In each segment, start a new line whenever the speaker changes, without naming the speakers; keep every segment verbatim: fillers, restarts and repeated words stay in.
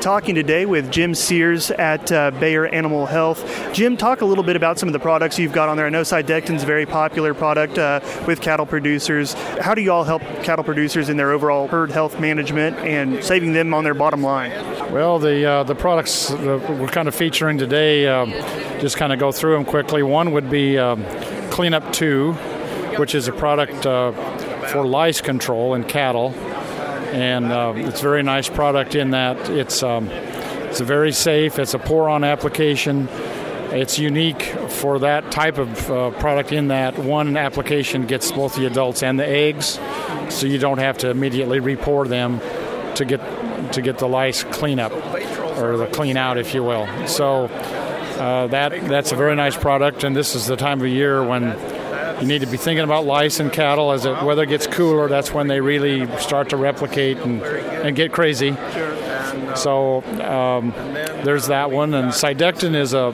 talking today with Jim Sears at uh, Bayer Animal Health. Jim, talk a little bit about some of the products you've got on there. I know Cydectin's a very popular product uh, with cattle producers. How do you all help cattle producers in their overall herd health management and saving them on their bottom line?
Well, the uh, the products that we're kind of featuring today, um, just kind of go through them quickly. One would be um, Cleanup two, which is a product uh, for lice control in cattle. And uh, it's a very nice product in that it's um, it's very safe. It's a pour-on application. It's unique for that type of uh, product in that one application gets both the adults and the eggs, so you don't have to immediately re-pour them to get to get the lice cleanup or the clean out, if you will. So uh, that that's a very nice product, and this is the time of year when you need to be thinking about lice in cattle. As the weather gets cooler, that's when they really start to replicate and, and get crazy. So um, there's that one. And Cydectin is a,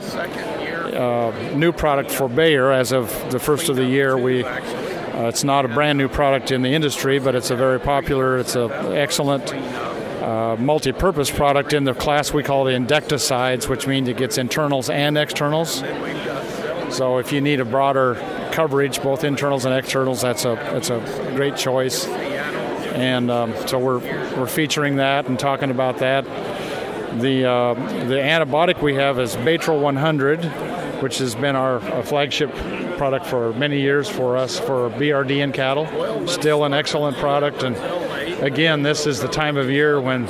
a new product for Bayer as of the first of the year. We uh, it's not a brand new product in the industry, but it's a very popular, it's an excellent uh, multi-purpose product in the class we call the endecticides, which means it gets internals and externals. So if you need a broader coverage, both internals and externals, that's a that's a great choice. And um, so we're we're featuring that and talking about that. The uh, the antibiotic we have is Baytril one hundred, which has been our, our flagship product for many years for us for B R D in cattle. Still an excellent product. And again, this is the time of year when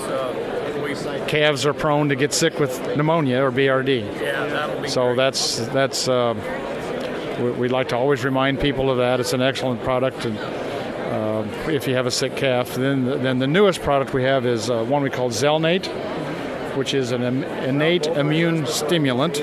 calves are prone to get sick with pneumonia or B R D. So that's that's. Uh, We'd like to always remind people of that. It's an excellent product, and uh, if you have a sick calf. Then, then the newest product we have is uh, one we call Zelnate, which is an innate immune stimulant.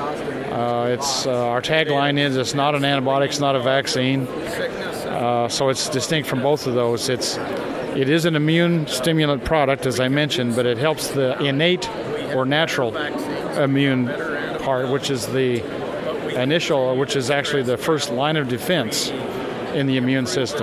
Uh, it's uh, our tagline is it's not an antibiotic, it's not a vaccine. Uh, so it's distinct from both of those. It's it is an immune stimulant product, as I mentioned, but it helps the innate or natural immune part, which is the initial, which is actually the first line of defense in the immune system.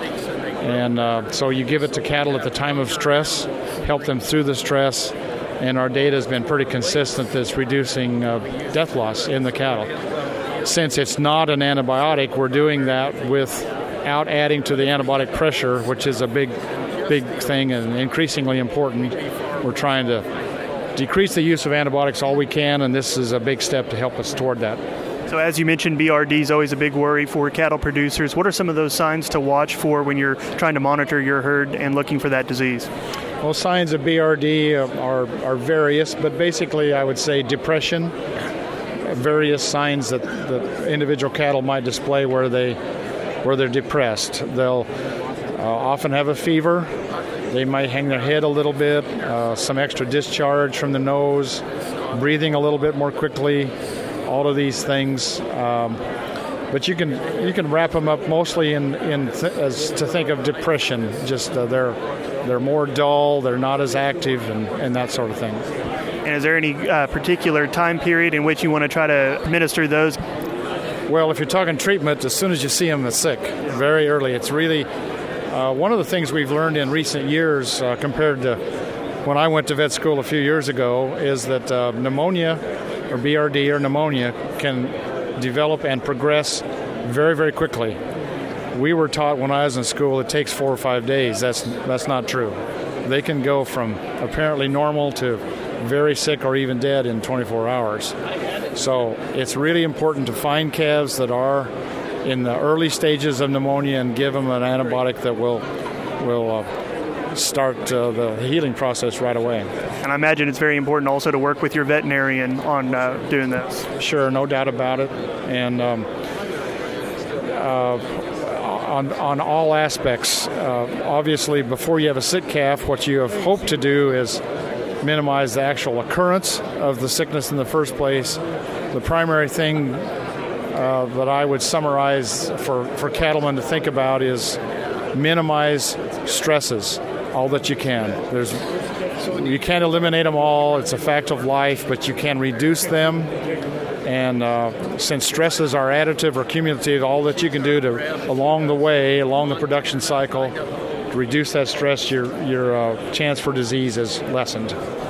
And uh, so you give it to cattle at the time of stress, help them through the stress, and our data has been pretty consistent that it's reducing uh, death loss in the cattle. Since it's not an antibiotic, we're doing that without adding to the antibiotic pressure, which is a big, big thing and increasingly important. We're trying to decrease the use of antibiotics all we can, and this is a big step to help us toward that.
So as you mentioned, B R D is always a big worry for cattle producers. What are some of those signs to watch for when you're trying to monitor your herd and looking for that disease?
Well, signs of B R D are, are various, but basically I would say depression, various signs that the individual cattle might display where, they, where they're depressed. They'll uh, often have a fever. They might hang their head a little bit, uh, some extra discharge from the nose, breathing a little bit more quickly. All of these things, um, but you can you can wrap them up mostly in in th- as to think of depression. Just uh, they're they're more dull, they're not as active, and, and that sort of thing.
And is there any uh, particular time period in which you want to try to administer those?
Well, if you're talking treatment, as soon as you see them sick, very early. It's really uh, one of the things we've learned in recent years uh, compared to when I went to vet school a few years ago is that uh, pneumonia or B R D or pneumonia can develop and progress very, very quickly. We were taught when I was in school it takes four or five days. That's that's not true. They can go from apparently normal to very sick or even dead in twenty-four hours. So it's really important to find calves that are in the early stages of pneumonia and give them an antibiotic that will will uh, start uh, the healing process right away.
And I imagine it's very important also to work with your veterinarian on uh, doing this.
Sure, no doubt about it. And um, uh, on, on all aspects, uh, obviously before you have a sick calf, what you have hoped to do is minimize the actual occurrence of the sickness in the first place. The primary thing uh, that I would summarize for, for cattlemen to think about is minimize stresses all that you can. There's You can't eliminate them all. It's a fact of life, but you can reduce them. And uh, since stresses are additive or cumulative, all that you can do to along the way, along the production cycle, to reduce that stress, your your uh, chance for disease is lessened.